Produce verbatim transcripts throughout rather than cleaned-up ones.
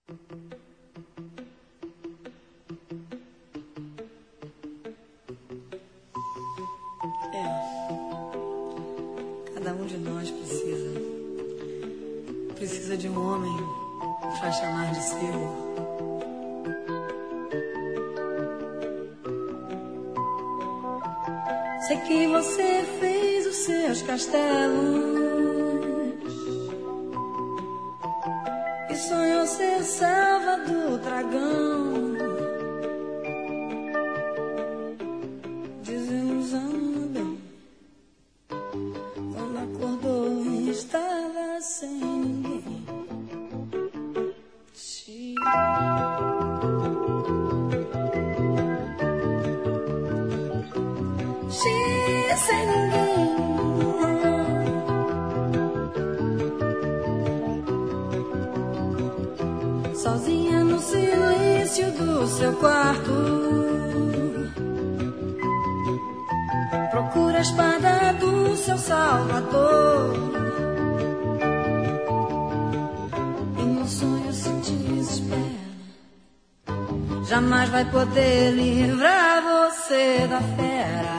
Cada um de nós precisa, precisa de um homem para chamar de seu. Sei que você fez os seus castelos e sonhou ser salva do dragão. Desilusão, meu bem, quando acordou e estava sem ninguém. Te... sem ninguém, sozinha no silêncio do seu quarto, procura a espada do seu salvador, e no sonho se desespera, jamais vai poder livrar você da fera.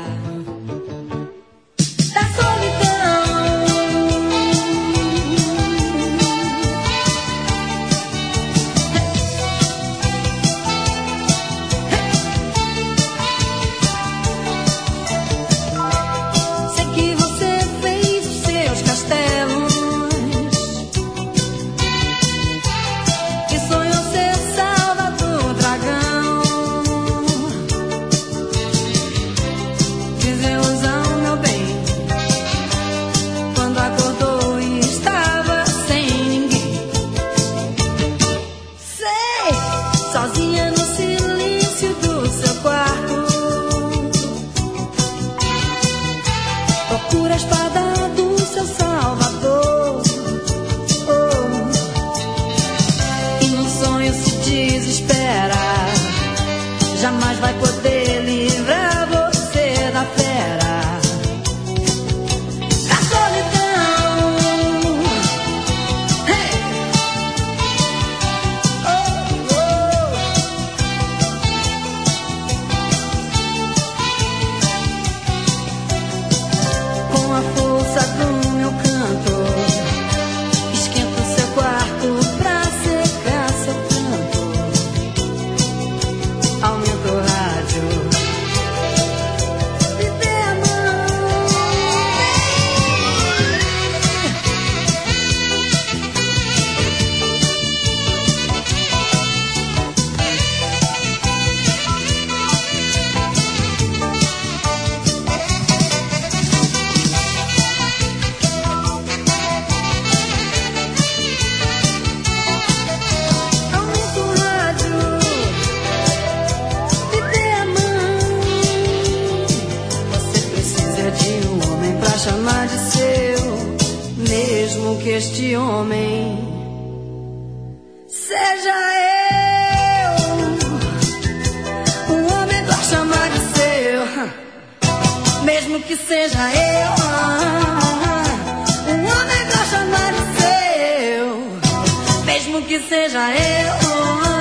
Procura a espada do seu salvador, oh, e no sonho se desespera, jamais vai poder livrar você da fera, da solidão. Hey! Oh, oh. Com a força do meu canto, esquenta o seu quarto pra secar seu pranto. Aumenta o rádio, me dê a mão. Aumenta o rádio, me dê a mão. Você precisa de um homem pra chamar de seu, mesmo que este homem seja eu. Um homem pra chamar de seu, mesmo que seja eu. Um homem pra chamar de seu, mesmo que seja eu.